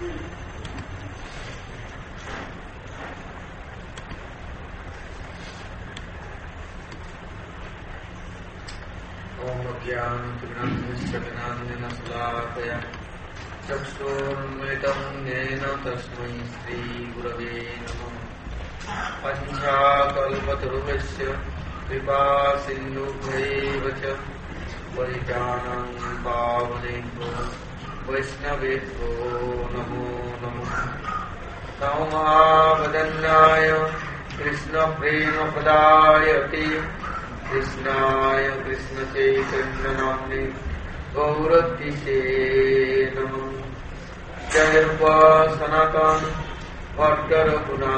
Krishnaya Krishna Chaitanya Namne Gauratishe Namo Jayarva Sanatan Bhattarapuna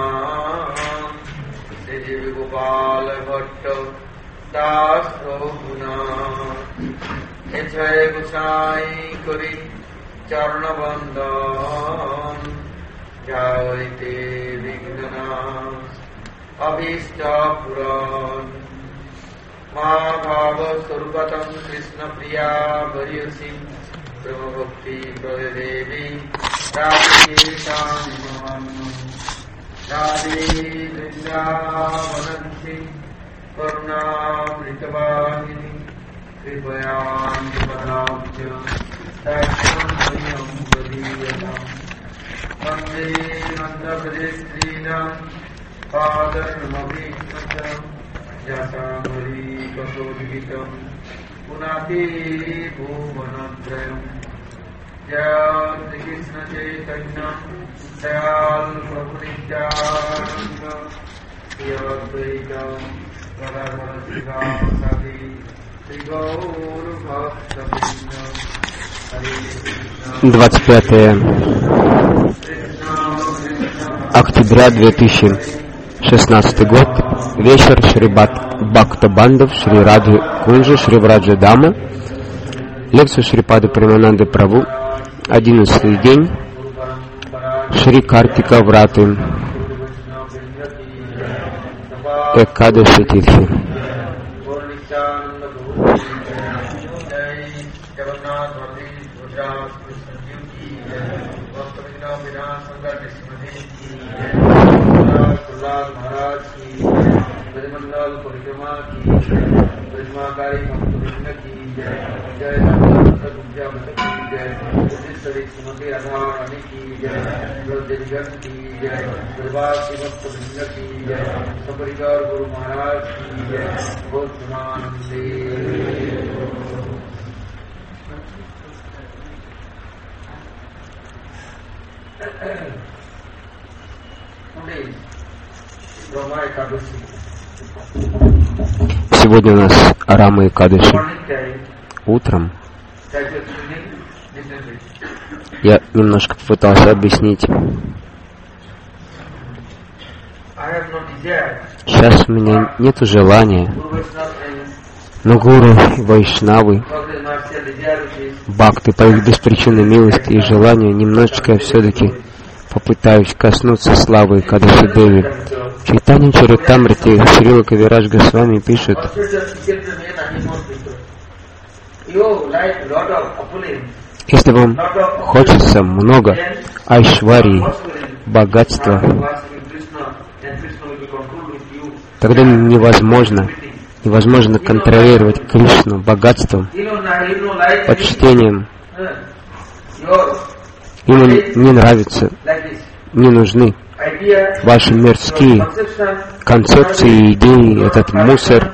Sri Gopal Bhatta Das Prabhuna Echai Gosai Kori Charna Bandhan Jaite Vignana Abhishta Puran Bhava Surupatam Krishna Priya Variyasi Brahma Bhakti Pradevi Radhikesham Radhe Vrindavananti Karunamritavahini Kripayani Padabhya Daksham Priyam Vadiyam Vande Nanda Pradesh Padarnamabhiksham Jatamari Kasodigitam Punati Bhuvanadhrayam Jai Krishna Chaitanya Dayal Prabhu Nityananda Yadvaitam Gadadhara Sivasadi Sri Gaur Bhakta-vrinda Hare Krishna 25 октября 2016 год. Вечер Шри Бхакта Бандав, Шри Раджи Кунджи, Шри Враджа Дама. Лекцию Шрипады Прамананды Прабhu. 11-й день. Шри Картика Враты. Экадаши Титхи. Сегодня у нас Рама Экадаши. Утром я немножко попытался объяснить. Сейчас у меня нет желания, но гуру и вайшнавы, бхакты по их беспричинной милости и желанию немножечко я все-таки попытаюсь коснуться славы Экадаши Деви. Чайтанья Чаритамрите Шрила Кавирадж Госвами пишет: если вам хочется много айшварии, богатства, тогда невозможно контролировать Кришну богатством, почтением. Ему не нравится, не нужны ваши мирские концепции, идеи, этот мусор.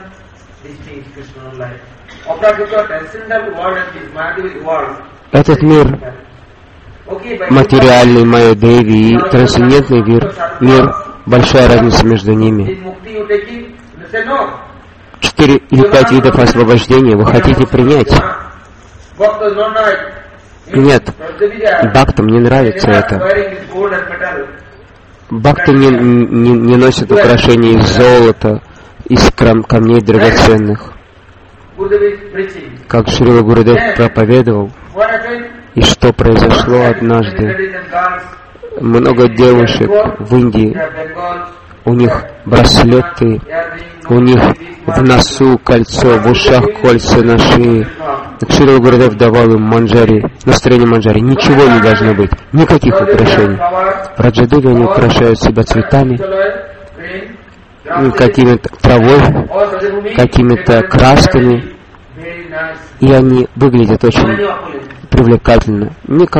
Этот мир, материальный Майя-деви и трансцендентный мир, большая разница между ними. 4 или 5 видов освобождения вы хотите принять? Нет, бхактам не нравится это. Бхакты не носят украшения из золота, из камней драгоценных. Как Шрила Гурудев проповедовал, и что произошло однажды. Много девушек в Индии, у них браслеты, у них в носу кольцо, в ушах кольца на шее, Шрила Гурудев давал им манджари, настроение манджари. Ничего не должно быть, никаких украшений. В Раджадеве они украшают себя цветами, какими-то травой, какими-то красками, и они выглядят очень привлекательно.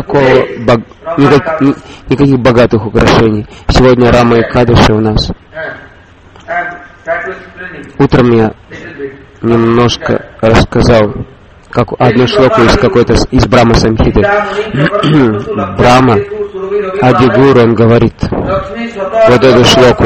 Никаких богатых украшений. Сегодня Рама и Кадыши у нас. Утром я немножко рассказал одну шлоку из Брахма Самхиты. Брахма Адигуру, он говорит вот эту шлоку.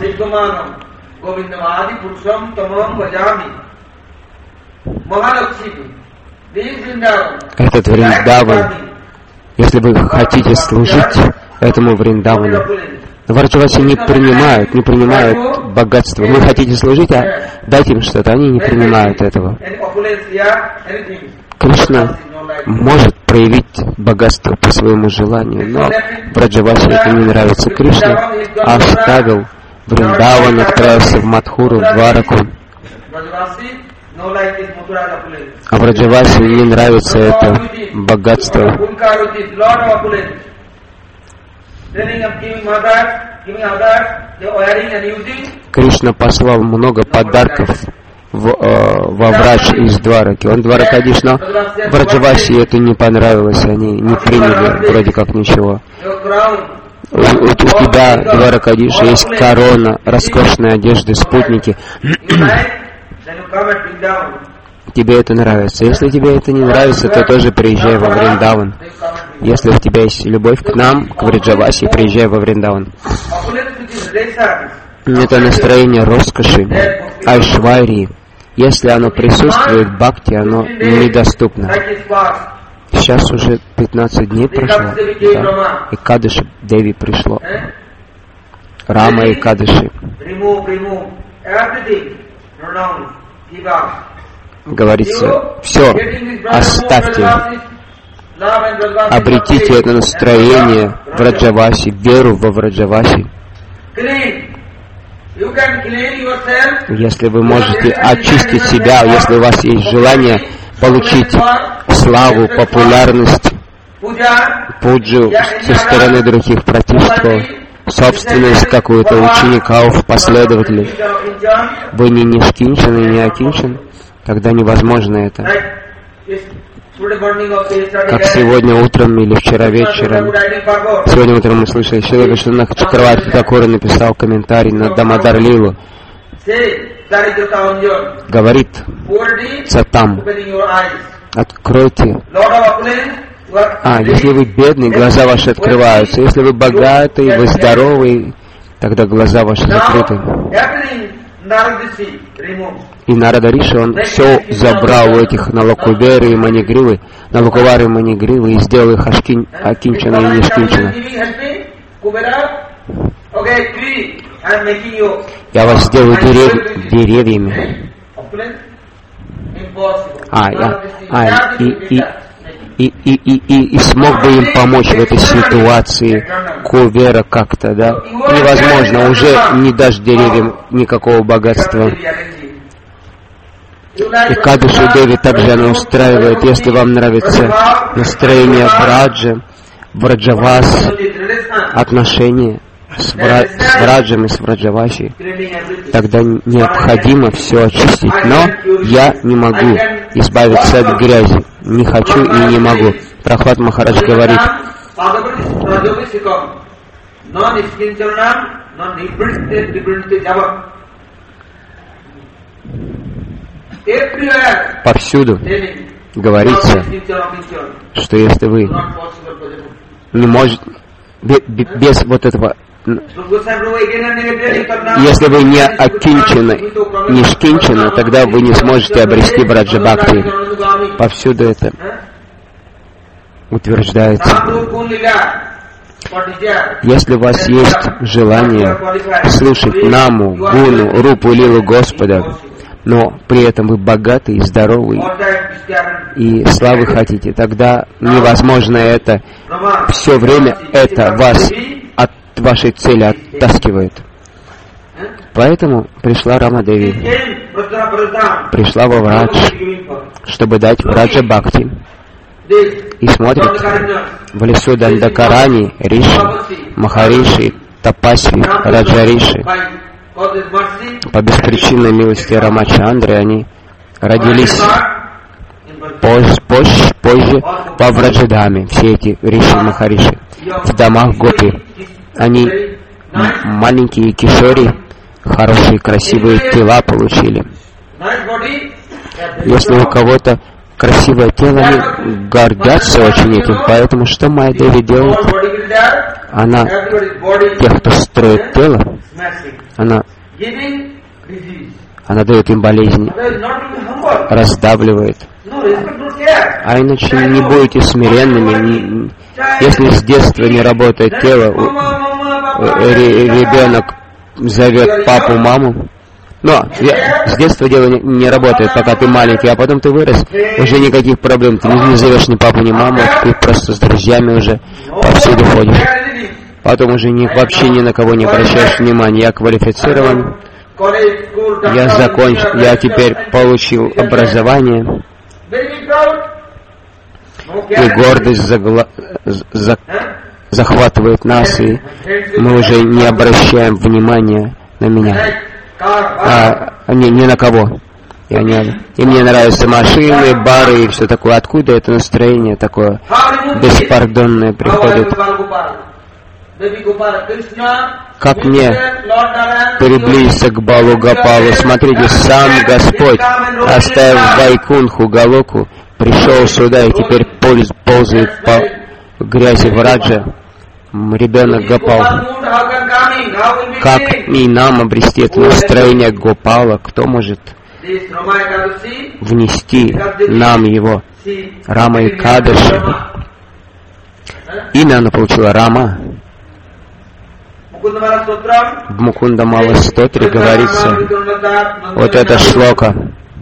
Этот Вриндаван, если вы хотите служить этому Вриндавану, Враджаваси не принимают богатство. Вы хотите служить, а дать им что-то, они не принимают этого. Кришна может проявить богатство по своему желанию, но Враджаваси это не нравится. Кришна оставил Вриндаван, отправился в Мадхуру, в Двараку. А Враджаваси не нравится это богатство. Кришна послал много подарков во Врадж из Двараки. Он Дваракадиш, но Враджаваси это не понравилось, они не приняли вроде как ничего. У тебя, Дваракадиша, есть корона, роскошные одежды, спутники. Тебе это нравится. Если тебе это не нравится, то тоже приезжай во Вриндаван. Если у тебя есть любовь к нам, к Враджаваси, приезжай во Вриндаван. Это настроение роскоши, айшварии. Если оно присутствует в бхакти, оно недоступно. Сейчас уже 15 дней прошло, да? И Кадыши Деви пришло. Рама и Кадыши. Говорится, все, оставьте, обретите это настроение Враджаваси, веру во Враджаваси. Если вы можете очистить себя, если у вас есть желание получить славу, популярность, пуджу со стороны других практиков, собственность какую-то учеников, последователей, вы не нишкинчан и не окинчан, тогда невозможно это. Как сегодня утром или вчера вечером. Сегодня утром мы слышали, Шрила Вишванатх Чакраварти Такур написал комментарий на Дамодар Лилу. Говорит Цатам, откройте. Если вы бедный, глаза ваши открываются. Если вы богатый, вы здоровый, тогда глаза ваши закрыты. И Нарада Риши, он все забрал у этих Налакувары и Манигривы, Налакувары и Манигривы, и сделал их Акинчана и Нишкинчана. Я вас сделаю деревьями. И смог бы им помочь в этой ситуации Кувера как-то, да? Невозможно, уже не дашь деревьям никакого богатства. И Кадыши Деви также она устраивает, если вам нравится настроение Враджа, Враджавас, отношения с Враджем и с Враджаваси, тогда необходимо все очистить. Но я не могу избавиться от грязи. Не хочу и не могу. Прохлад Махарадж говорит, повсюду говорится, что если вы не можете, без вот этого, если вы не окинчены, не шкинчены, тогда вы не сможете обрести Враджа Бхакти. Повсюду это утверждается. Если у вас есть желание слушать Наму, Гуну, Рупу, Лилу Господа, но при этом вы богатый, здоровый и славы хотите, тогда невозможно это. Все время это вас от вашей цели оттаскивает. Поэтому пришла Рама Деви. пришла во Врадж, чтобы дать Враджа Бхакти. И смотрит, в лесу Дандакарани, Риши, Махариши, Тапасви, Раджариши, по беспричинной милости Рамачандры, они родились позже во Враджадаме, все эти Риши и Махариши, в домах Гопи. Они маленькие кишори, хорошие, красивые тела получили. Если у кого-то красивое тело, они гордятся очень этим. Поэтому что Майя Деви делает? Она, тех, кто строит тело, она дает им болезни, раздавливает. А иначе не будете смиренными. Если с детства не работает тело, ребенок зовет папу, маму. Но с детства дело не работает, пока ты маленький, а потом ты вырос, уже никаких проблем. Ты не зовешь ни папу, ни маму, ты просто с друзьями уже повсюду ходишь. Потом уже вообще ни на кого не обращаешь внимания. Я квалифицирован, я закончил, я теперь получил образование. И гордость захватывает нас, и мы уже не обращаем внимания на меня. Ни на кого. И мне нравятся машины, бары и все такое. Откуда это настроение такое беспардонное приходит? Как мне приблизиться к Балу Гопалу? Смотрите, сам Господь, оставив Вайкунху Галоку, пришел сюда и теперь ползает по грязи Враджа. Ребенок Гопал. Как и нам обрести это настроение Гопала? Кто может внести нам его? Рама и Кадыши. Имя она получила Рама. В Мукундамала Стотре говорится вот это шлока.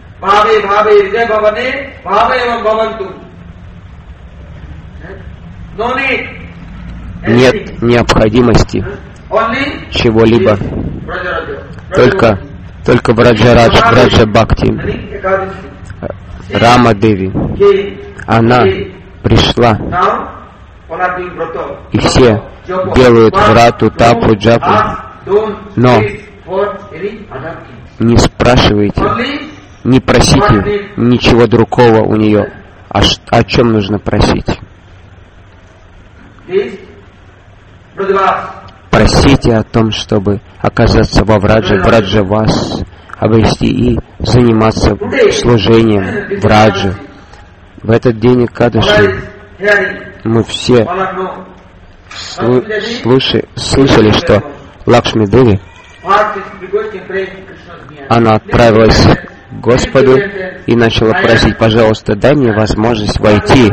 Нет необходимости чего-либо, только Враджа Бхакти. Рама Деви, она пришла, и все делают врату, тапу, джапу, но не спрашивайте, не просите ничего другого у нее. О чем нужно просить? Просите о том, чтобы оказаться во Врадже вас, обрести и заниматься служением Враджи. В этот день Экадаши мы все слышали, что Лакшми Деви, она отправилась к Господу и начала просить: пожалуйста, дай мне возможность войти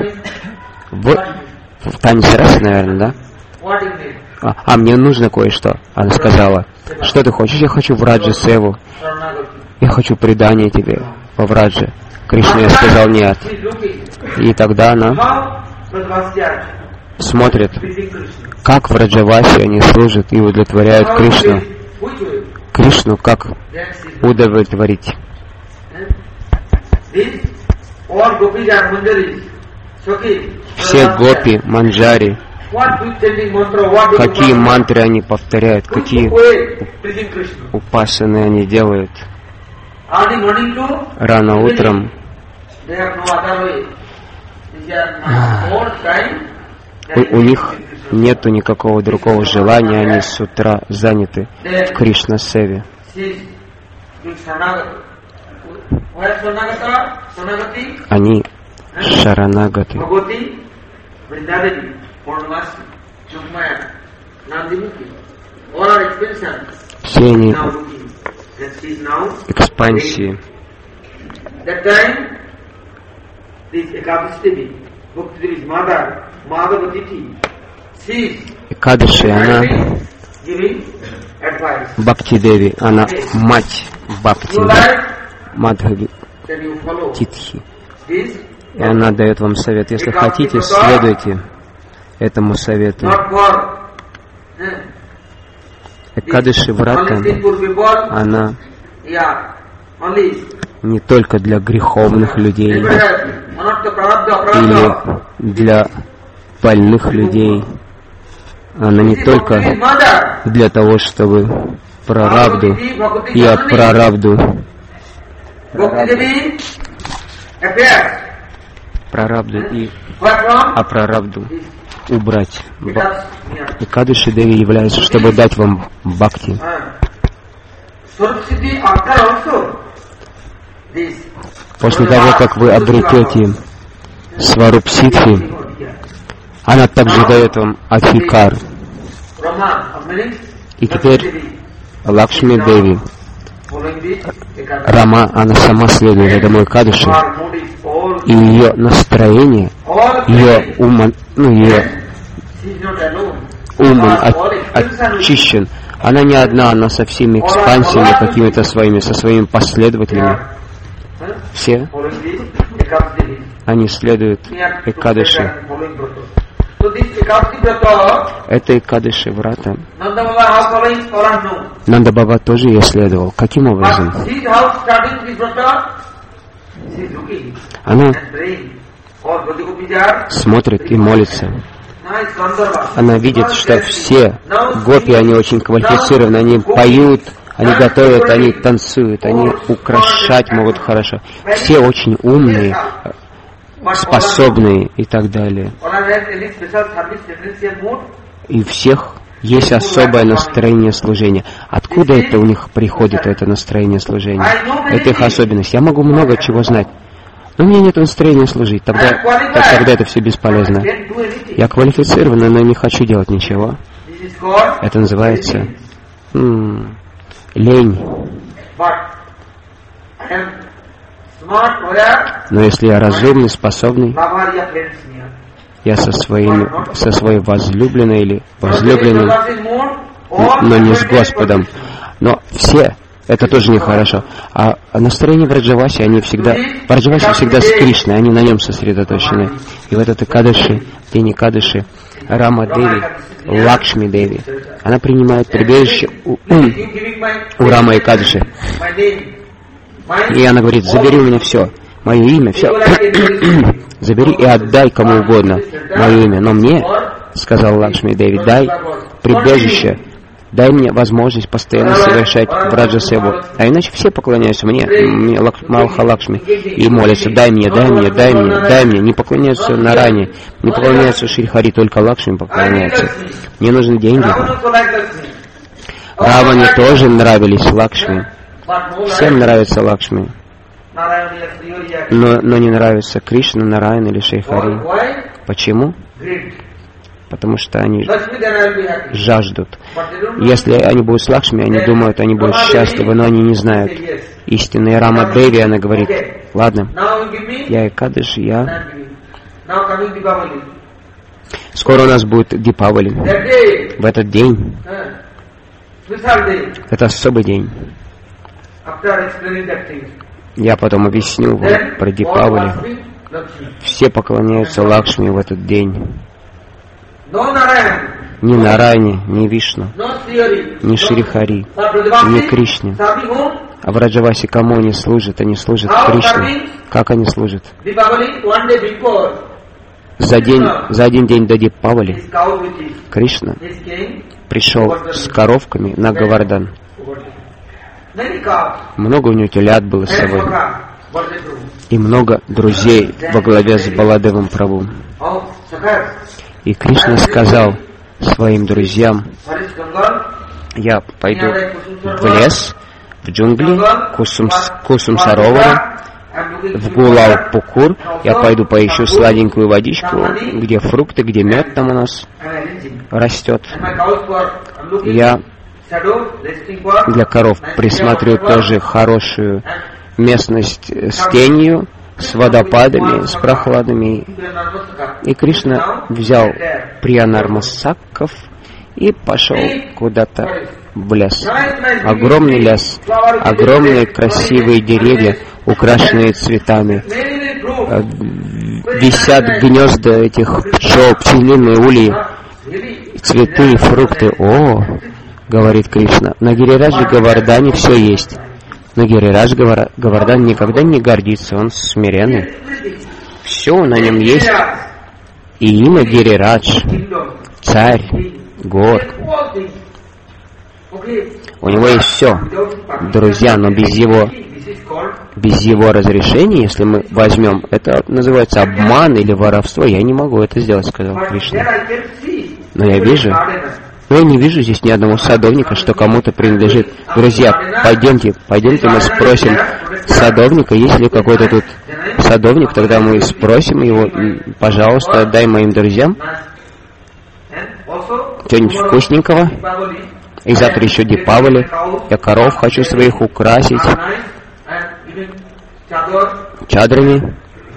в танец расы, наверное, да? Мне нужно кое-что. Она сказала: что ты хочешь? Я хочу Враджа Севу. Я хочу предание тебе во Врадже. Кришна сказал: нет. И тогда она смотрит, как в Раджавасе они служат и удовлетворяют Кришну. Кришну как удовлетворить? Все гопи, манджари, какие мантры они повторяют, какие упасаны они делают. Рано утром у них нету никакого другого желания, они с утра заняты в Кришна-севе. Они шаранагаты. Все они экспансии. Экадаши, она Бхакти Деви, она мать Бхакти Мадхави Титхи. И она дает вам совет. Если хотите, следуйте этому совету. Экадаши Врата, она не только для греховных людей или для больных людей. Она не только для того, чтобы прарабду и апрарабду и апрарабду убрать. Экадаши Деви является, чтобы дать вам бхакти. После того, как вы обретете сварупситхи, она также дает вам адхикар. И теперь Лакшми Деви, Рама, она сама следует этому Экадаши, и ее настроение, ее ум, очищен. Она не одна, она со всеми экспансиями, какими-то со своими последователями. Все они следуют Экадаши. Это Экадаши Врата. Нанда Баба тоже ее следовал. Каким образом? Она смотрит и молится. Она видит, что все гопи, они очень квалифицированы, они поют, они готовят, они танцуют, они украшать могут хорошо. Все очень умные, способные и так далее. И у всех есть особое настроение служения. Откуда это у них приходит, это настроение служения? Это их особенность. Я могу много чего знать, но у меня нет настроения служить. Тогда это все бесполезно. Я квалифицирован, но не хочу делать ничего. Это называется лень. Но если я разумный, способный, я со своей возлюбленной или возлюбленным, но не с Господом. Но все, это тоже нехорошо. А настроение Враджаваси, Враджаваси всегда с Кришной, они на нем сосредоточены. И в этот Экадаши, день Экадаши, Рама Деви, Лакшми Деви, она принимает прибежище у Рама Экадаши. И она говорит: забери у меня все, мое имя, все. Забери и отдай кому угодно мое имя. Но мне, сказал Лакшми Деви, дай прибежище, дай мне возможность постоянно совершать Враджа-севу. А иначе все поклоняются мне Малха Лакшми, и молятся: дай мне, не поклоняются Нарайне, не поклоняются Шри-Хари, только Лакшми поклоняются. Мне нужны деньги. Раване тоже нравились Лакшми. Всем нравится Лакшми, но не нравится Кришна, Нарайан или Шри-Хари. Почему? Потому что они жаждут. Если они будут с Лакшми, они думают, они будут счастливы, но они не знают истины. Рама Деви, она говорит: ладно, я Экадаши, скоро у нас будет Дипавали. В этот день, это особый день. Я потом объясню вам про Дипавали. Все поклоняются Лакшми в этот день. Ни Нарайне, ни Вишну, ни Шри-Хари, ни Кришне. А Враджаваси кому они служат? Они служат Кришне. Как они служат? За один день до Дипавали Кришна пришел с коровками на Говардан. Много у него телят было с собой. И много друзей во главе с Баладевом Прабху. И Кришна сказал своим друзьям: я пойду в лес, в джунгли, Кусум Саровара, в Гулал-Пукур. Я пойду поищу сладенькую водичку, где фрукты, где мед там у нас растет. Я для коров присмотрю тоже хорошую местность с тенью, с водопадами, с прохладами. И Кришна взял Приянармасаков и пошел куда-то в лес. Огромный лес, огромные красивые деревья, украшенные цветами. Висят гнезда этих пчел, пчелиные ульи, цветы и фрукты. О, говорит Кришна, на Гирираджи Говардане все есть. Но Гирирадж Говардан никогда не гордится, он смиренный. Все на нем есть. И имя Гирирадж, царь гор. У него есть все, друзья, но без его разрешения, если мы возьмем, это называется обман или воровство. Я не могу это сделать, сказал Кришна. Но я вижу, я не вижу здесь ни одного садовника, что кому-то принадлежит. Друзья, пойдемте мы спросим садовника, есть ли какой-то тут садовник, тогда мы спросим его, пожалуйста, отдай моим друзьям что-нибудь вкусненького. И завтра еще Дипавали. Я коров хочу своих украсить чадрами,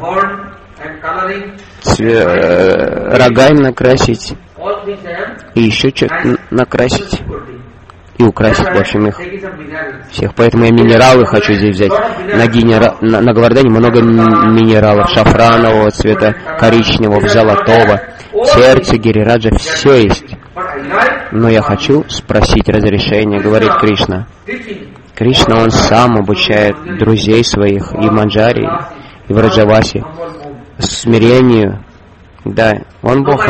рогами накрасить и еще что-то накрасить и украсить, в общем, их всех. Поэтому я минералы хочу здесь взять. На Говардане много минералов шафранового цвета, коричневого, золотого. Сердце Гирираджа все есть. Но я хочу спросить разрешения, говорит Кришна. Кришна, он сам обучает друзей своих и Манджари, и Враджаваси смирению. Да, он Бог.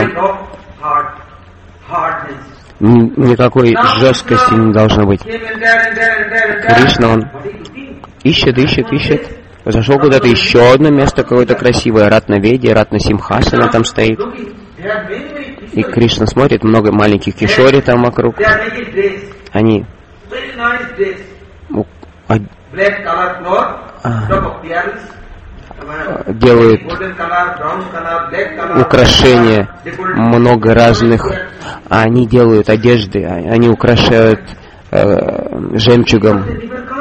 Никакой жесткости не должно быть. Кришна, он ищет. Зашел куда-то еще одно место какое-то красивое, Ратнаведи, Ратнасимхасана там стоит. И Кришна смотрит, много маленьких кишори там вокруг. Они делают украшения, много разных. Они делают одежды, они украшают жемчугом.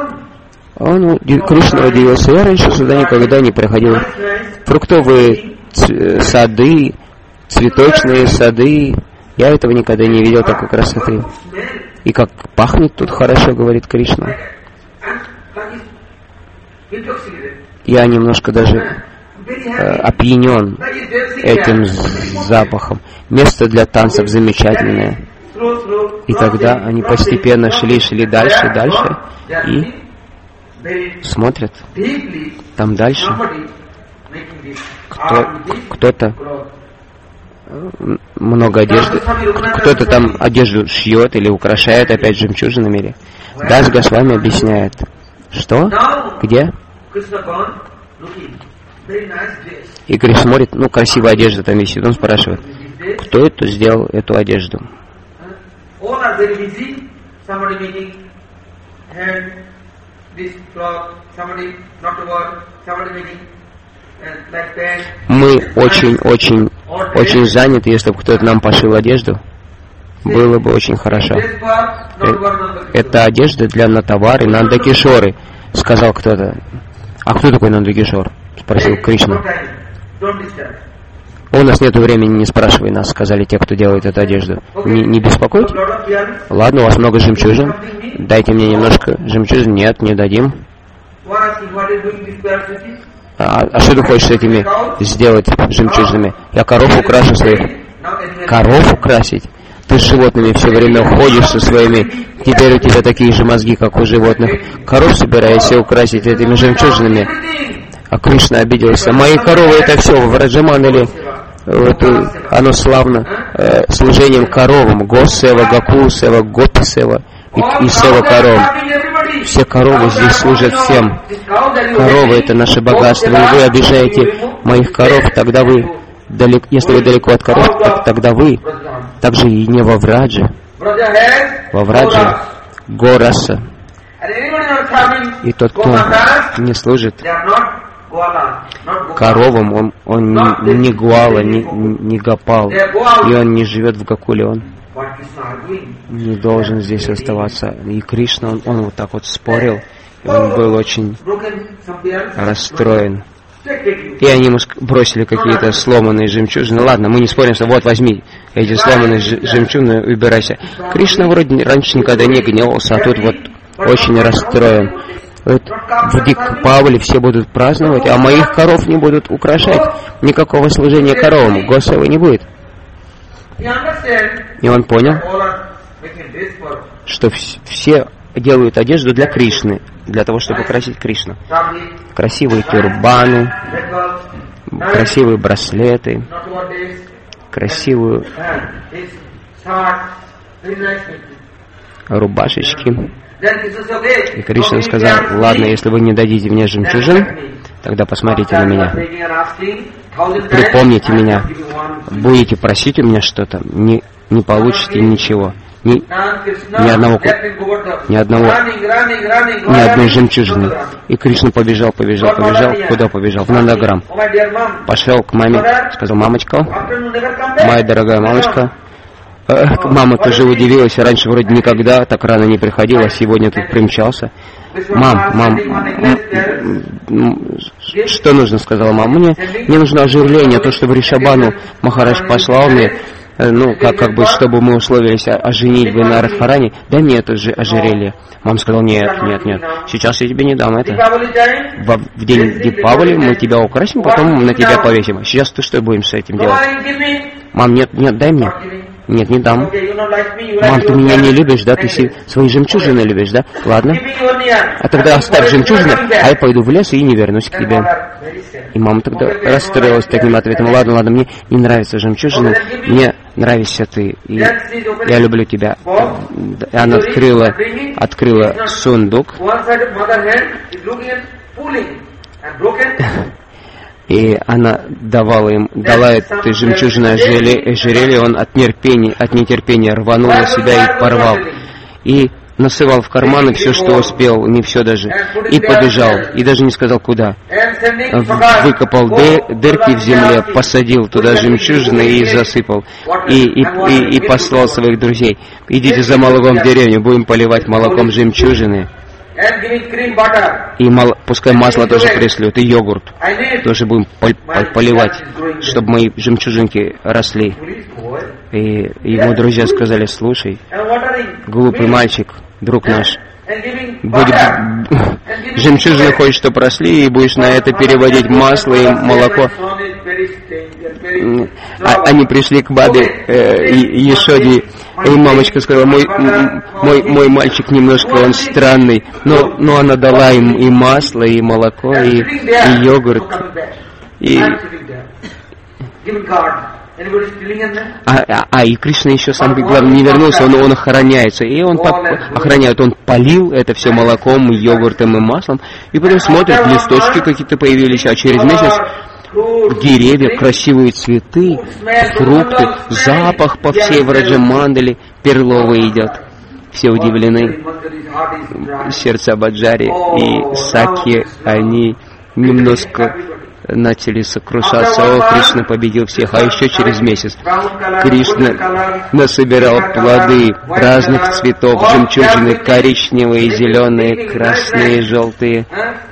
Кришна удивился, я раньше сюда никогда не приходил. Фруктовые сады, цветочные сады, я этого никогда не видел, такой красоты. И как пахнет тут хорошо, говорит Кришна. Я немножко даже опьянен этим запахом. Место для танцев замечательное. И тогда они постепенно шли дальше, и смотрят. Там дальше кто-то много одежды, кто-то там одежду шьет или украшает опять жемчужинами. Дас Госвами объясняет. Что? Где? И Кришна смотрит, красивая одежда там висит. Он спрашивает, кто это сделал эту одежду? Мы очень заняты, если бы кто-то нам пошил одежду, было бы очень хорошо. Это одежда для Натавары, Нандакишоры, сказал кто-то. А кто такой Нандакишор? Спросил Кришна. У нас нет времени, не спрашивай нас, сказали те, кто делает эту одежду. Не беспокойте. Ладно, у вас много жемчужин. Дайте мне немножко жемчужин. Нет, не дадим. А что ты хочешь с этими сделать жемчужинами? Я коров украшу своих. Коров украсить? Ты с животными все время ходишь со своими. Теперь у тебя такие же мозги, как у животных. Коров собираешься украсить этими жемчужинами. А Кришна обиделся. Мои коровы это все, Враджаман или оно славно служением коровам. Госева, Гакул-сева, Гопи-сева и сева коров. Все коровы здесь служат всем. Коровы это наше богатство. И вы обижаете моих коров, тогда вы, если вы далеко от коров, тогда вы также и не во Врадже. Во Врадже Гораса. И тот, кто не служит коровам, он не Гуала, не Гопал, и он не живет в Гакуле, он не должен здесь оставаться. И Кришна, он вот так вот спорил, и он был очень расстроен. И они ему бросили какие-то сломанные жемчужины. Ладно, мы не спорим, что вот возьми эти сломанные жемчужины, убирайся. Кришна вроде раньше никогда не гневался, а тут вот очень расстроен. Вот в Дипавали все будут праздновать, а моих коров не будут украшать. Никакого служения коровам, Госева не будет. И он понял, что все делают одежду для Кришны, для того, чтобы украсить Кришну. Красивые тюрбаны, красивые браслеты, красивую рубашечки. И Кришна сказал: ладно, если вы не дадите мне жемчужин, тогда посмотрите на меня, припомните меня, будете просить у меня что-то, не получите ничего, ни одной жемчужины. И Кришна побежал. Куда побежал? В Нандаграм. Пошел к маме, сказал: мамочка, моя дорогая мамочка. Мама тоже удивилась, раньше вроде никогда так рано не приходила, сегодня тут примчался. Мам, что нужно, сказала мама. Мне нужно оживление, то, что в Ришабану Махарадж послал мне, как бы, чтобы мы условились о женитьбе на Радхарани, дай мне это же ожерелье. Мама сказала: нет, сейчас я тебе не дам это. В день Дипавали мы тебя украсим, потом на тебя повесим. Сейчас ты что будем с этим делать? Мам, нет, дай мне. Нет, не дам. Мам, ты меня не любишь, да? Ты свои жемчужины любишь, да? Ладно. А тогда оставь жемчужины, а я пойду в лес и не вернусь к тебе. И мама тогда расстроилась таким ответом: ладно, мне не нравятся жемчужины, мне нравишься ты, и я люблю тебя. И она открыла сундук, и она дала этой жемчужиной ожерелье, он от нетерпения рванул на себя и порвал. И насыпал в карманы все, что успел, не все даже, и побежал, и даже не сказал куда. Выкопал дырки в земле, посадил туда жемчужины и засыпал. И послал своих друзей: идите за молоком в деревню, будем поливать молоком жемчужины. И пускай масло тоже пришлют, и йогурт тоже будем поливать, чтобы мои жемчужинки росли. И ему друзья сказали: слушай, глупый мальчик, друг наш, жемчужины хочешь, чтобы росли, и будешь на это переводить масло и молоко. Они пришли к бабе Ешоде, и мамочка сказала: мой мальчик немножко, он странный, но она дала им и масло, и молоко, и йогурт. И Кришна еще сам, главное, не вернулся, он охраняется, и он охраняет, он полил это все молоком, йогуртом и маслом, и потом смотрит, листочки какие-то появились, а через месяц деревья, красивые цветы, фрукты, запах по всей Враджамандали перловый идет. Все удивлены. Сердца Баджари и Саки, они немножко начали сокрушаться: о, Кришна победил всех. А еще через месяц Кришна насобирал плоды разных цветов, жемчужины, коричневые, зеленые, красные, желтые.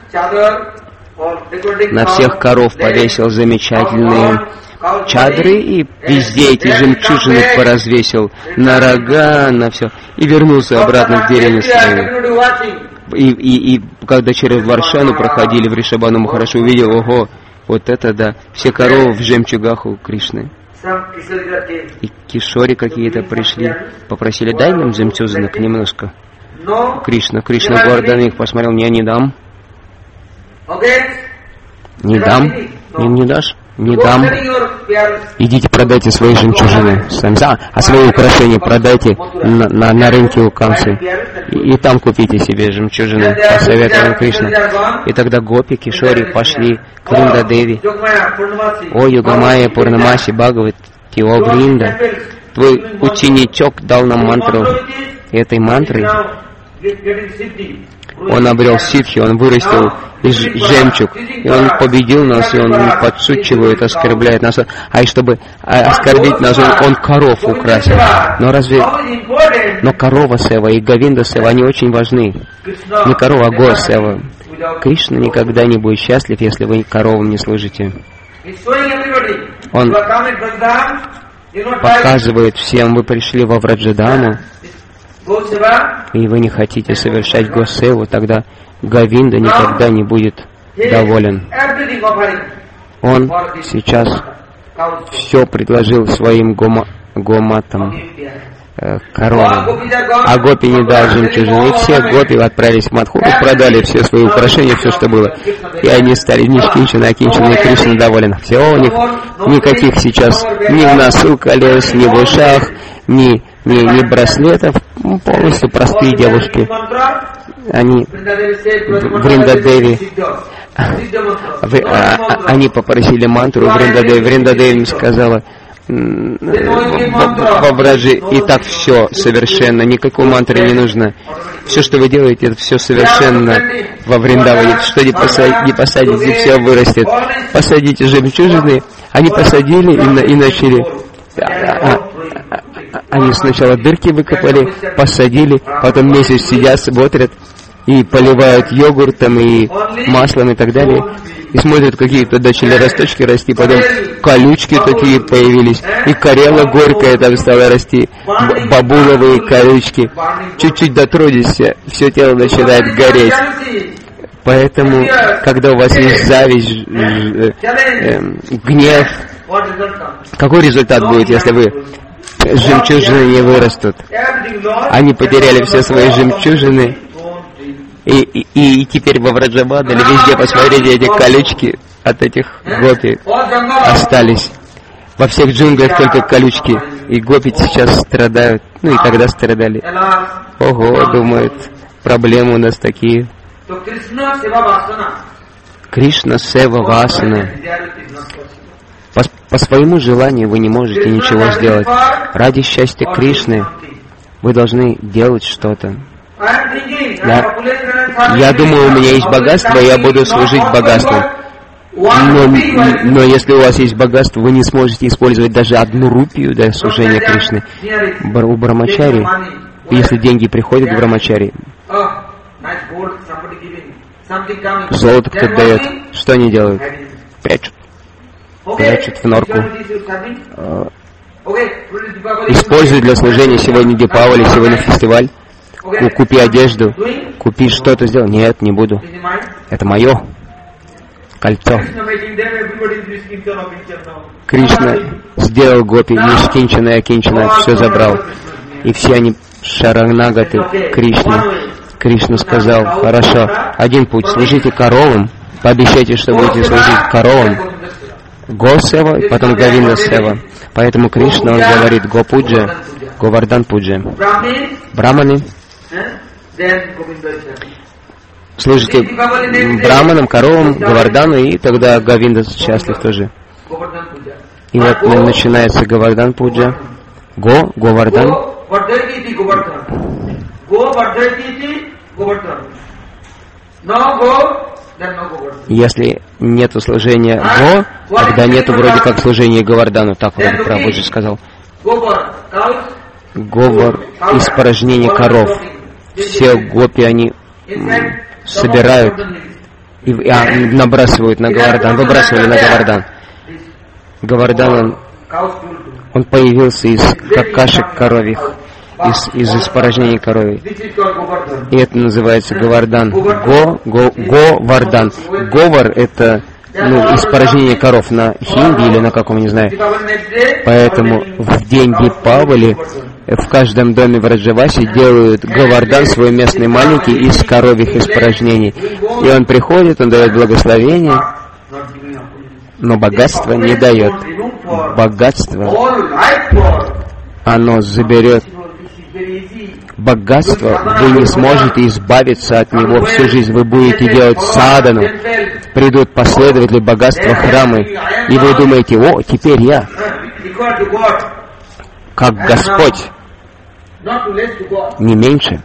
На всех коров повесил замечательные чадры, и везде эти жемчужины поразвесил, на рога, на все, и вернулся обратно в деревню свою. И когда через Варшану проходили в Ришабану Махарадж, увидел: ого, вот это да, все коровы в жемчугах у Кришны. И кишори какие-то пришли, попросили: дай нам жемчужинок немножко. Кришна гордо на них посмотрел: не дам. Не дам. Не дашь? Не дам. Идите продайте свои жемчужины. А свои украшения продайте на рынке у Камсы. И там купите себе жемчужины, посоветовал Кришна. И тогда гопи, кишори пошли к Вриндадеви. О, Югамайя, Пурнамаси, Бхагавати, о, Вринда, твой ученичок дал нам мантру. И этой мантрой он обрел ситхи, он вырастил жемчуг, и он победил нас, и он подшучивает, оскорбляет нас. А и чтобы оскорбить нас, он коров украсил. Но корова сева и Говинда сева, они очень важны. Не корова, а го сева. Кришна никогда не будет счастлив, если вы коровам не служите. Он показывает всем: вы пришли во Враджадаму, и вы не хотите совершать госеву, тогда Говинда никогда не будет доволен. Он сейчас все предложил своим гоматам, коровы. А гопи не дал жемчужины. И все гопи отправились в Мадхуру, продали все свои украшения, все, что было. И они стали нишкинчаны, акинчаны, и Кришна доволен. Все, у них никаких сейчас ни в носу колес, ни в ушах, ни браслетов. Полностью простые девушки. Они в Вриндадеви. Они попросили мантру в Вриндадеви. Вриндадеви им сказала: во Врадже и так все совершенно, никакой мантры не нужно. Все, что вы делаете, это все совершенно во Вриндаване. Что не посадите, все вырастет. Посадите жемчужины. Они посадили и начали. Они сначала дырки выкопали, посадили, потом месяц сидят, смотрят и поливают йогуртом и маслом и так далее. И смотрят, какие-то начали росточки расти, потом колючки такие появились, и карела горькая там стала расти, бабуловые колючки. Чуть-чуть дотронешься, все тело начинает гореть. Поэтому, когда у вас есть зависть, гнев, какой результат будет, если вы жемчужины не вырастут? Они потеряли все свои жемчужины. И теперь во Враджабаде или везде, посмотрите, эти колючки от этих гопи остались. Во всех джунглях только колючки. И гопи сейчас страдают. Ну и тогда страдали. Ого, думают, проблемы у нас такие. Кришна Сева Васана. По своему желанию вы не можете ничего сделать. Ради счастья Кришны вы должны делать что-то. Я думаю, у меня есть богатство, и я буду служить богатству. Но если у вас есть богатство, вы не сможете использовать даже одну рупию для служения Кришны. У Брамачари, если деньги приходят к Брамачари, золото кто-то дает, что они делают? Прячут в норку. Используй для служения сегодня Дипавали, сегодня фестиваль. Купи одежду, купи что-то, сделай. Нет, не буду. Это мое кольцо. Кришна сделал гопи, нишкинчана и акинчана, все забрал. И все они шаранагаты Кришне. Кришна сказал: хорошо, один путь, служите коровам, пообещайте, что будете служить коровам. Госева, и потом Говинда Сева. Поэтому Кришна, он говорит: Гопуджа, Говардан Пуджа. Браманы служите браманам, коровам, Говардану, и тогда Говинда счастлив тоже. И вот начинается Говардан Пуджа. Говардан. Если нету служения Го, тогда нету вроде как служения Говардану. Так вроде Прабхуджи сказал. Говор, испражнение коров. Все гопи они собирают и набрасывают на Говардан, выбрасывали на Говардан. Говардан, он появился из какашек коровьих, из испражнений коровьих. И это называется Говардан. Говардан. Говор — это испражнение коров на хинди или на каком, не знаю. Поэтому в день Дипавали в каждом доме в Раджавасе делают Говардан, свой местный маленький, из коровьих испражнений. И он приходит, он дает благословение, но богатство не дает. Богатство, оно заберет. Богатство, вы не сможете избавиться от него всю жизнь. Вы будете делать садану. Придут последователи богатства, храмы, и вы думаете: о, теперь я как Господь, не меньше.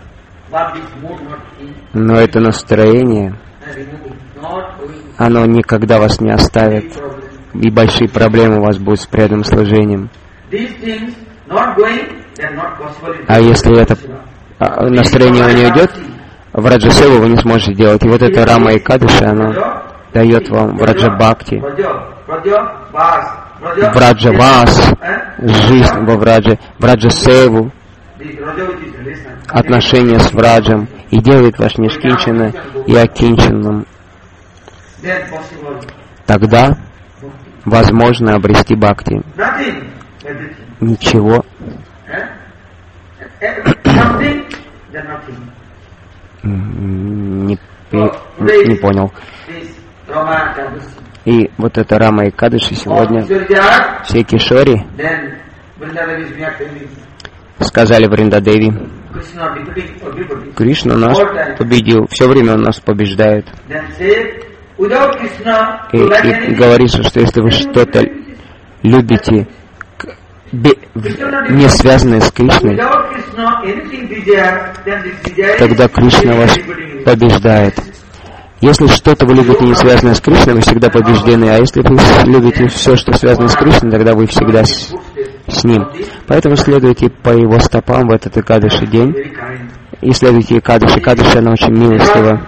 Но это настроение, оно никогда вас не оставит, и большие проблемы у вас будут с преданным служением. А если это настроение не идет, в Раджасеву вы не сможете делать. И вот это Рама и Кадыша, оно дает вам Враджа-бхакти, Враджа-вас, жизнь во Врадже, Враджа-севу, отношения с Враджем, и делает ваш нишкинчана и акинчаном. Тогда возможно обрести бхакти. Ничего. Не понял. И вот это Рама Экадаши сегодня все Кишори сказали Вриндадеви: Кришна нас победил, все время он нас побеждает. И говорится, что если вы что-то любите, не связанное с Кришной, тогда Кришна вас побеждает. Если что-то вы любите не связанное с Кришной, вы всегда побеждены. А если вы любите все, что связано с Кришной, тогда вы всегда с Ним. Поэтому следуйте по Его стопам в этот Экадаши день. И следуйте Экадаши. Экадаши, она очень милостива.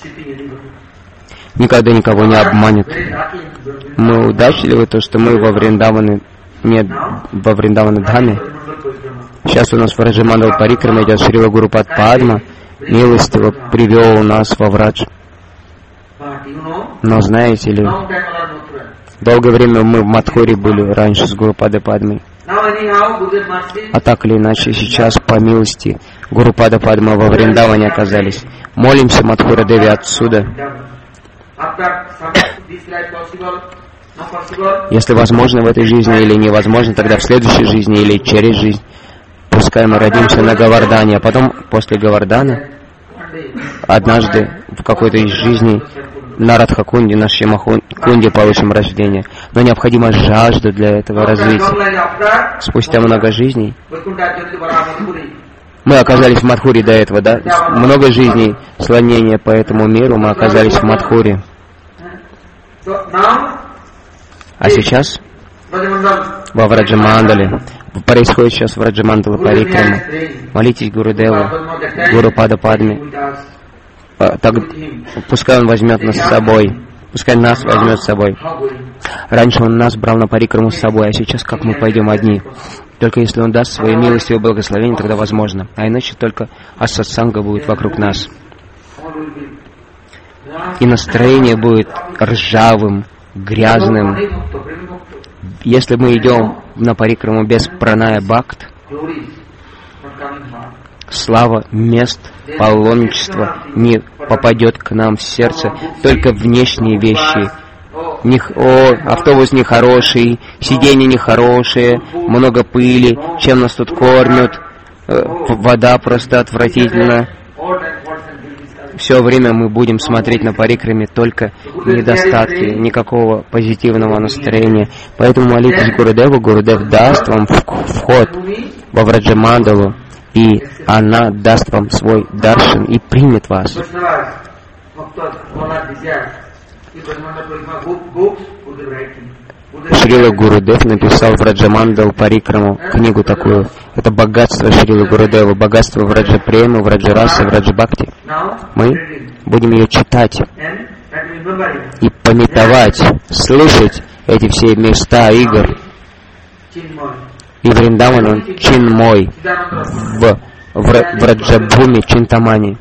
Никогда никого не обманет. Мы удачливы, то, что мы во Вриндаване, нет, во Вриндаване Дхаме. Сейчас у нас в Враджамандал Парикрама идет Шрила Гурупад Падма, милостиво привел нас во Врадж. Но знаете ли, долгое время мы в Мадхуре были раньше с Гурупадой Падмой. А так или иначе, сейчас, по милости Гурупада Падма, во Вриндаване оказались. Молимся Мадхура Деви отсюда. Если возможно в этой жизни или невозможно, тогда в следующей жизни или через жизнь. Пускай мы родимся на Говардане, а потом после Говардана однажды в какой-то из жизней на Радхакунде, на Шимахунде получим рождение. Но необходима жажда для этого развития. Спустя много жизней мы оказались в Мадхуре до этого, да? Много жизней слонения по этому миру, мы оказались в Мадхуре. А сейчас во Враджамандале происходит сейчас Враджамандала Парикрама. Молитесь Гурудеву, Гурупада Падме. Так, пускай он возьмет нас с собой. Пускай нас возьмет с собой. Раньше он нас брал на Парикраму с собой, а сейчас как мы пойдем одни? Только если он даст своей милости и благословение, тогда возможно. А иначе только ассатсанга будет вокруг нас. И настроение будет ржавым, грязным. Если мы идем на Парикраму без праная бхакт, слава, мест, паломничество не попадет к нам в сердце, только внешние вещи. Автобус нехороший, сиденья нехорошие, много пыли, чем нас тут кормят, вода просто отвратительна. Все время мы будем смотреть на Парикраме только недостатки, никакого позитивного настроения. Поэтому молитесь Гурудеву, Гурудев даст вам вход во Враджамандалу, и она даст вам свой даршан и примет вас. Шрила Гурудев написал Враджамандал Парикраму, книгу такую. Это богатство Шрилы Гурудева, богатство Враджа Према, Враджа Раса, Враджа Бхакти. Мы будем ее читать и памятовать, слышать эти все места игр. И Вриндаван, он Чинмой в Враджабхуми Чинтамани.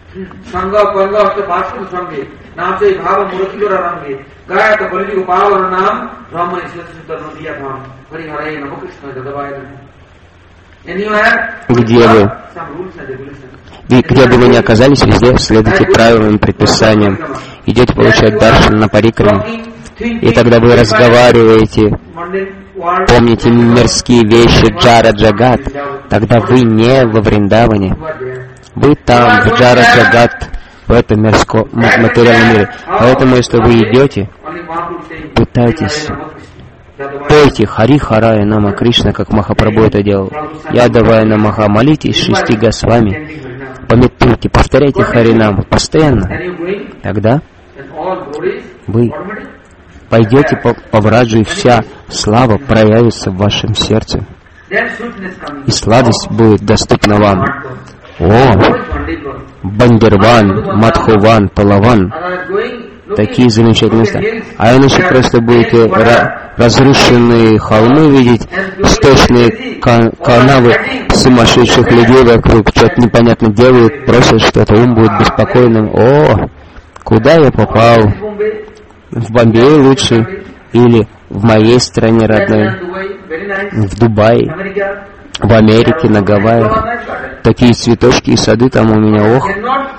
Где бы вы ни оказались, везде следуйте правилам и предписаниям. Идете получать даршан на Парикраме, и тогда вы разговариваете, помните мирские вещи Джара Джагат, тогда вы не во Вриндаване. Вы там, в Джара Джагат, в этом мирском, материальном мире. Поэтому, если вы идете, пытайтесь, пойте Хари Харая Нама Кришна, как Махапрабху это делал. Ядавая Намаха, молитесь 6 Госвами, пометуйте, повторяйте Харинам постоянно. Тогда вы пойдете по Враджу, и вся слава проявится в вашем сердце. И сладость будет доступна вам. О, Бандирван, Мадхуван, Палаван. Такие замечательные места. А иначе просто будете разрушенные холмы видеть, сточные канавы сумасшедших людей вокруг, что-то непонятно делают, просят что-то, ум будет беспокойным. О, куда я попал? В Бомбее лучше? Или в моей стране родной? В Дубае? в Америке, на Гавайях. Такие цветочки и сады там у меня, ох.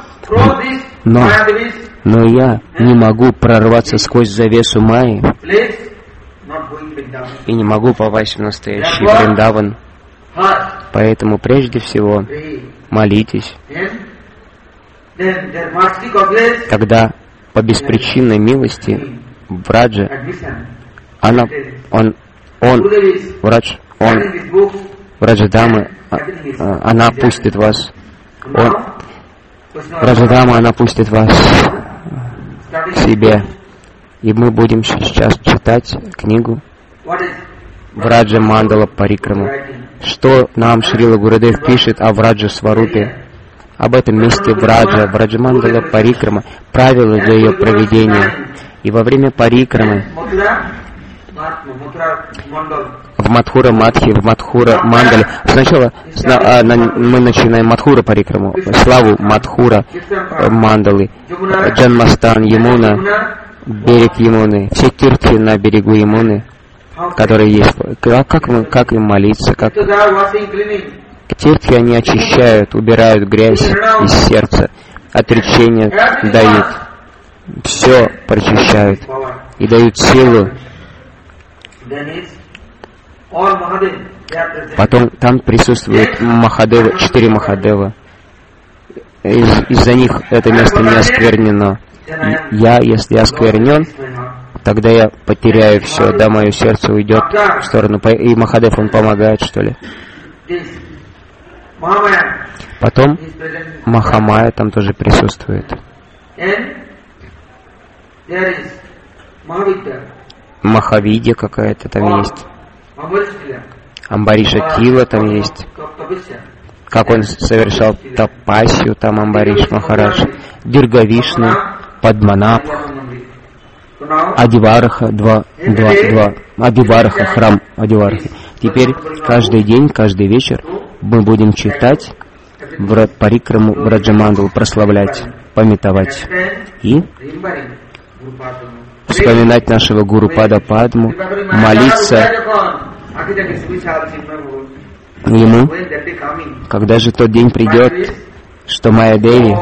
Но я не могу прорваться сквозь завесу Майи и не могу попасть в настоящий Вриндаван. Поэтому прежде всего молитесь. Когда по беспричинной милости Враджа, Враджадама, она пустит вас. Враджадама, она пустит вас к себе. И мы будем сейчас читать книгу Враджа Мандала Парикраму. Что нам Шрила Гурудев пишет о Враджа Сварупе? Об этом месте Враджа Мандала Парикрама, правила для ее проведения. И во время Парикрамы в Мадхура Мадхи, в Мадхура Мандале. Сначала мы начинаем Мадхура Парикраму, славу Мадхура Мандалы, Джанмастан, Ямуна, берег Ямуны, все тиртхи на берегу Ямуны, которые есть. Как им молиться? Тиртхи они очищают, убирают грязь из сердца, отречение дают, все прочищают и дают силу. Потом там присутствует Махадева, 4 Махадева. Из-за них это место не осквернено. Если осквернен, тогда я потеряю все, да, мое сердце уйдет в сторону. И Махадев, он помогает, что ли. Потом Махамая там тоже присутствует. Махавидья какая-то там есть. Амбариша Тила там есть. Как он совершал тапасию, там Амбариш Махарадж. Диргавишну, Падманабх, Адивараха, Адивараха, храм Адиварахи. Теперь каждый день, каждый вечер мы будем читать Парикраму Враджамандалу, прославлять, памятовать и вспоминать нашего Гуру Пада Падму, молиться ему, когда же тот день придет, что Майя Деви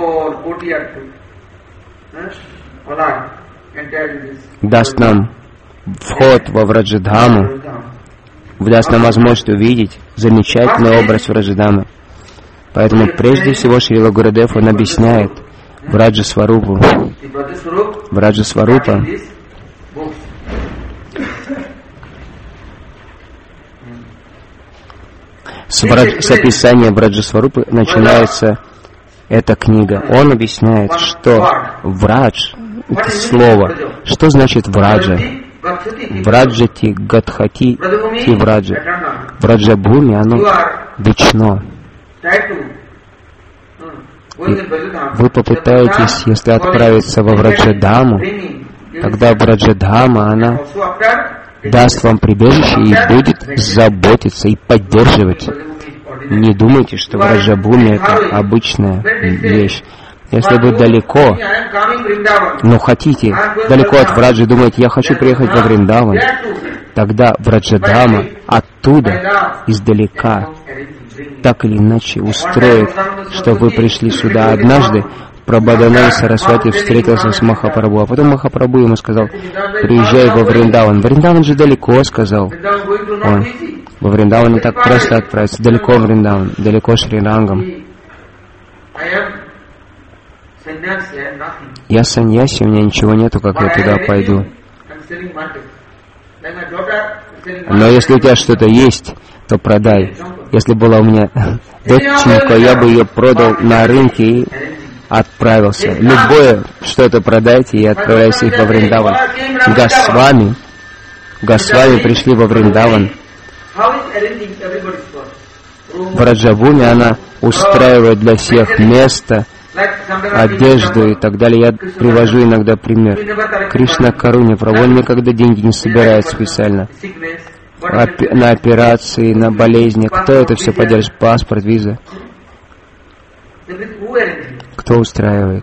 даст нам вход во Враджадхаму, даст нам возможность увидеть замечательный образ Враджадхамы. Поэтому прежде всего Шрила Гурудев, он объясняет Враджа Сварупу. Враджа Сварупа с описания Враджа Сварупы начинается эта книга. Он объясняет, что Врадж, это слово, что значит Враджа? Враджати, Гадхати и Враджа. Враджабхуми, оно вечно. И вы попытаетесь, если отправиться во Враджадаму, тогда Враджадама, она даст вам прибежище и будет заботиться и поддерживать. Не думайте, что Враджабхуми это обычная вещь. Если вы далеко, но хотите, далеко от Враджи, думаете, я хочу приехать во Вриндаван, тогда Враджадама оттуда, издалека, так или иначе устроит, что вы пришли сюда. Однажды Прабхадананда Сарасвати встретился с Махапрабху, а потом Махапрабху ему сказал: приезжай во Вриндаван. Вриндаван же далеко, сказал он. Во Вриндаван не так просто отправиться. Далеко Вриндаван, далеко Шрирангам. Я саньяси, у меня ничего нету, как я туда пойду. Но если у тебя что-то есть, то продай. Если была у меня доченька, я бы ее продал на рынке и отправился. Любое что-то продайте и отправляйся во Вриндаван. Госвами пришли во Вриндаван. Враджабхуми, она устраивает для всех место, одежду и так далее. Я привожу иногда пример. Кришна Каруня, он никогда деньги не собирает специально. На операции, на болезни. Кто это все поддержит? Паспорт, виза. Кто устраивает?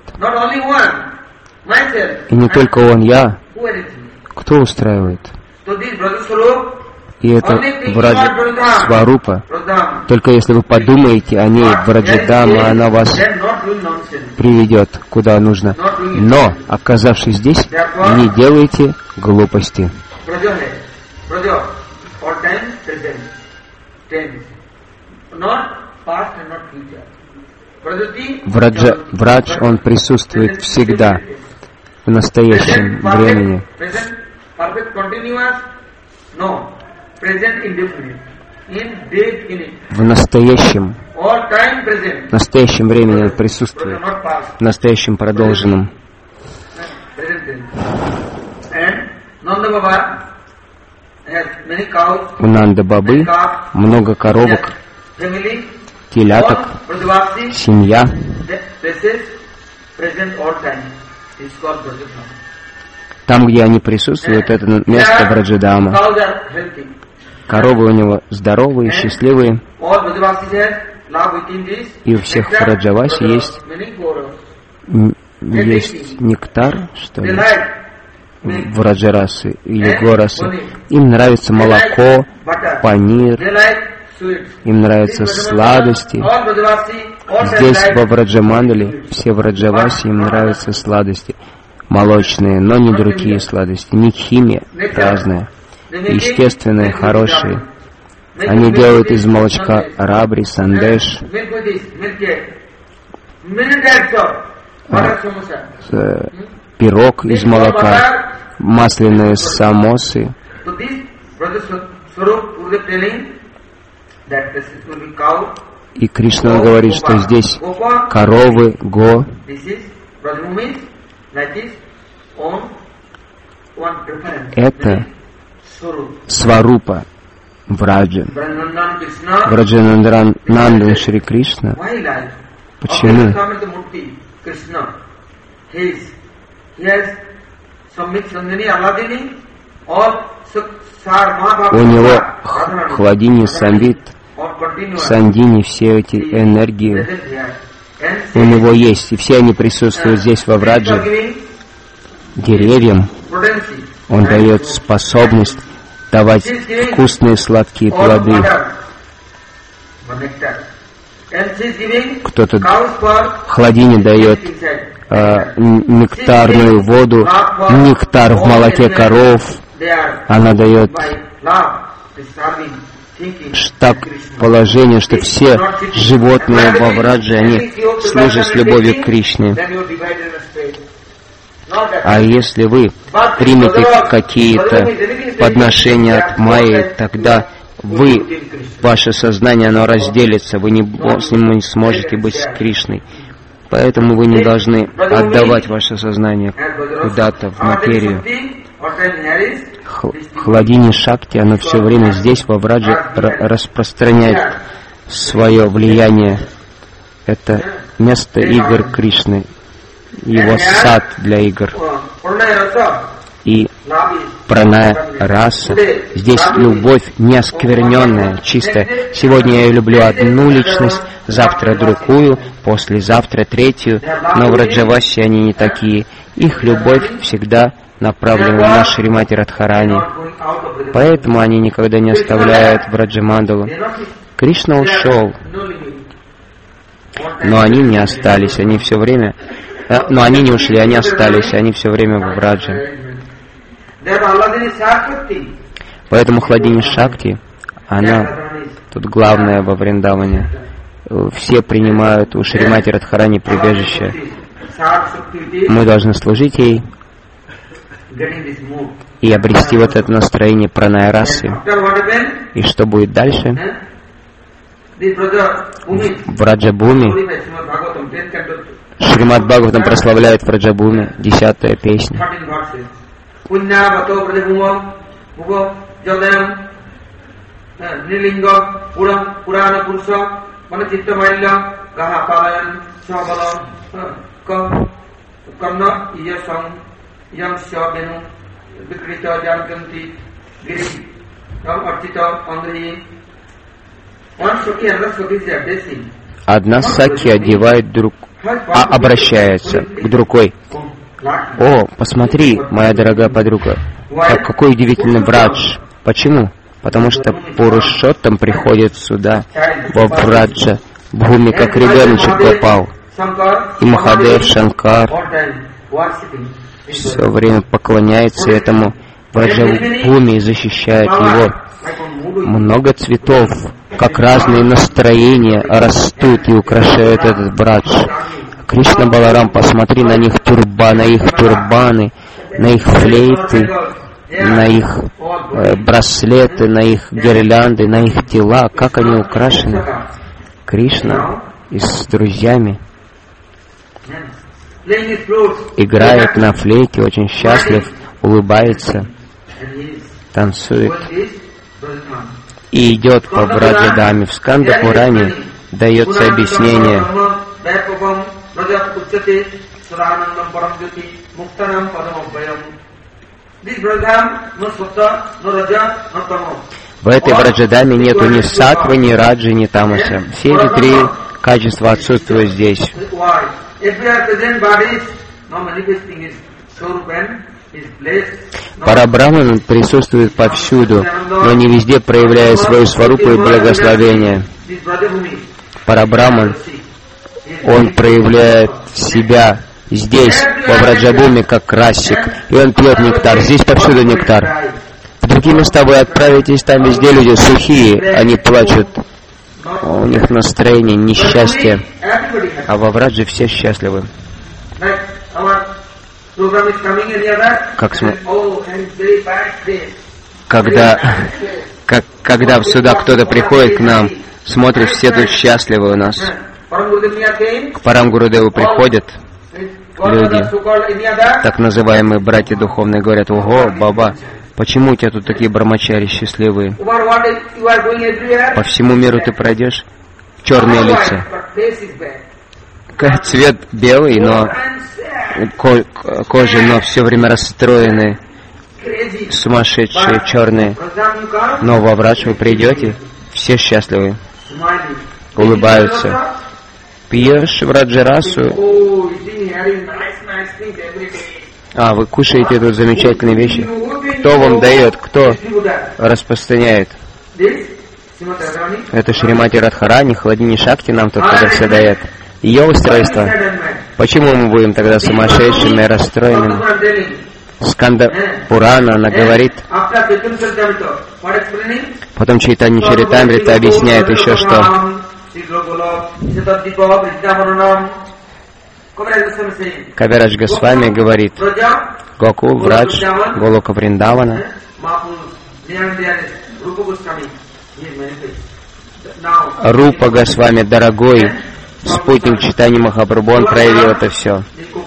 И не только он, я. Кто устраивает? И это Враджа Сварупа. Только если вы подумаете о ней, Враджадама, она вас приведет куда нужно. Но, оказавшись здесь, не делайте глупости. Врадж, он присутствует всегда, в настоящем времени. В настоящем времени он присутствует, в настоящем продолженном. У Нанда Бабы много коровок, теляток, семья. Там, где они присутствуют, это место Враджадама. Коровы у него здоровые, счастливые. И у всех Враджаваси есть нектар, что ли, Враджарасы или Горасы. Им нравится молоко, панир, им нравятся сладости. Здесь, во Враджамандале, все Враджаваси, им нравятся сладости. Молочные, но не другие сладости, не химия, разные, естественные, хорошие. Они делают из молочка рабри, сандеш, пирог из молока, масляные самосы. И Кришна говорит, что здесь коровы, го. Это Сварупа Враджа. Враджанандан Шри Кришна. Почему? У него Хладини, Самвит, Сандини, все эти энергии у него есть, и все они присутствуют здесь во Врадже. Деревьям он дает способность давать вкусные сладкие плоды. Кто-то Хладине дает нектарную воду, нектар в молоке коров. Она дает так положение, что все животные во Врадже, они служат с любовью к Кришне. А если вы примете какие-то подношения от Майи, тогда ваше сознание, оно разделится, вы с ним не сможете быть с Кришной. Поэтому вы не должны отдавать ваше сознание куда-то в материю. Хладини Шакти, оно все время здесь, во Врадже, распространяет свое влияние. Это место игр Кришны, его сад для игр. И праная раса. Здесь любовь неоскверненная, чистая. Сегодня я люблю одну личность, завтра другую, послезавтра третью. Но Враджаваси они не такие. Их любовь всегда направлена на Шримати Радхарани. Поэтому они никогда не оставляют Враджамандалу. Кришна ушел, но они не остались. Они все время... Но они не ушли, они остались, они все время в Врадже. Поэтому Хладини Шакти, она тут главная во Вриндаване. Все принимают у Шримати Радхарани прибежище. Мы должны служить ей и обрести вот это настроение праная расы. И что будет дальше? В Враджабхуми Шримад Бхагаватам прославляет Враджабхуми, 10-я песня. Одна саки одевает обращается к другой. О, посмотри, моя дорогая подруга, какой удивительный Врадж. Почему? Потому что Пурушоттам приходит сюда, во Враджа Бхуми, как ребеночек попал. И Махадев, Шанкар все время поклоняется этому Враджа-Бхуми и защищает его. Много цветов, как разные настроения, растут и украшают этот Брадж. Кришна Баларам, посмотри на них на их тюрбаны, на их флейты, на их браслеты, на их гирлянды, на их тела, как они украшены. Кришна и с друзьями играет на флейте, очень счастлив, улыбается, танцует и идет по Браджадаме. В Сканда-Пуране дается объяснение. В этой Браджадаме нету ни саттвы, ни раджи, ни тамаса. Все эти три качества отсутствуют здесь. Парабраман присутствует повсюду, но не везде проявляет свою сварупу и благословение. Парабраман, он проявляет себя здесь, во Враджабуме, как расик, и он пьет нектар. Здесь повсюду нектар. В другие места вы отправитесь, там везде люди сухие, они плачут. У них настроение, несчастье. А во Врадже все счастливы. Когда сюда кто-то приходит к нам, смотрит, все тут счастливы у нас. К Парамгурудеву приходят люди, так называемые братья духовные, говорят: ого, Баба, почему у тебя тут такие брамачари счастливые? По всему миру ты пройдешь, черные лица. Цвет белый, но кожа, но все время расстроенные, сумасшедшие, черные. Но во Врадж вы придете, все счастливы, улыбаются. Пьешь Враджарасу, вы кушаете тут замечательные вещи. Кто вам дает, кто распространяет? Это Шримати Радхарани, Хладини Шакти нам тут это все дает. Ее устройство. Почему мы будем тогда сумасшедшими, расстроенными? Сканда Пурана, она говорит. Потом Чайтанья Чаритамрита объясняет еще, что Кавирадж Госвами говорит: Гокул, Врадж, Голока Вриндавана. Рупа Госвами, дорогой спутник Чайтаньи Махапрабху, он проявил это все.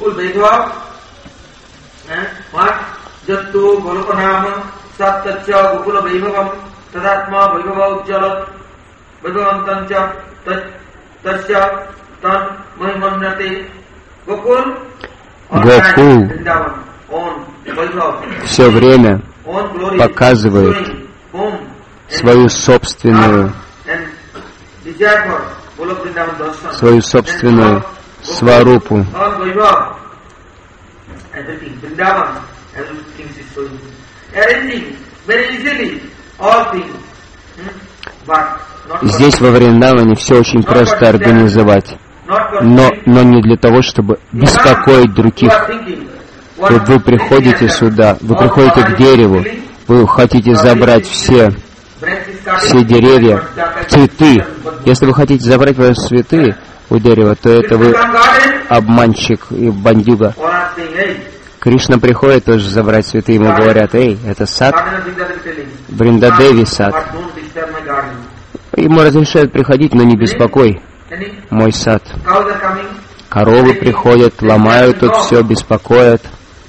Гокул все время показывает свою собственную сварупу. Здесь во Вриндаване все очень просто организовать, но не для того, чтобы беспокоить других. Вы приходите сюда, вы приходите к дереву, вы хотите забрать все деревья, цветы. Если вы хотите забрать ваши цветы у дерева, то это вы обманщик и бандюга. Кришна приходит тоже забрать цветы, ему говорят: эй, это сад, Вриндадеви сад. Ему разрешают приходить, но не беспокой мой сад. Коровы приходят, ломают тут все, беспокоят.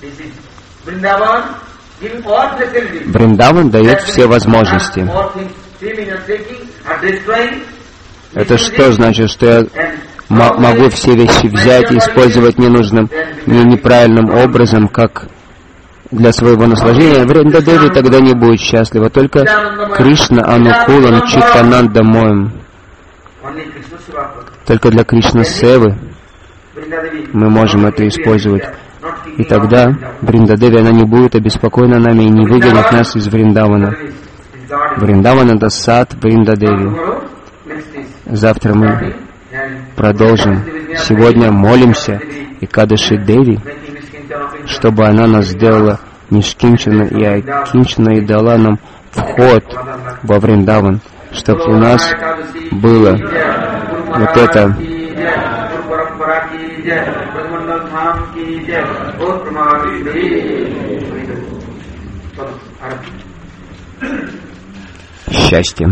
Вриндаван дает все возможности. Это что значит, что я могу все вещи взять и использовать ненужным, неправильным образом, как для своего наслаждения? Вриндадеви тогда не будет счастлива. Только Кришна Анукулам Читтананда Моем. Только для Кришна Севы мы можем это использовать. И тогда Вриндадеви, она не будет обеспокоена нами и не выгонит нас из Вриндавана. Вриндаван — это сад Вриндадеви. Завтра мы продолжим. Сегодня молимся Экадаши Деви, чтобы она нас сделала нишкинчана и акинчана и дала нам вход во Вриндаван, чтобы у нас было вот это счастье.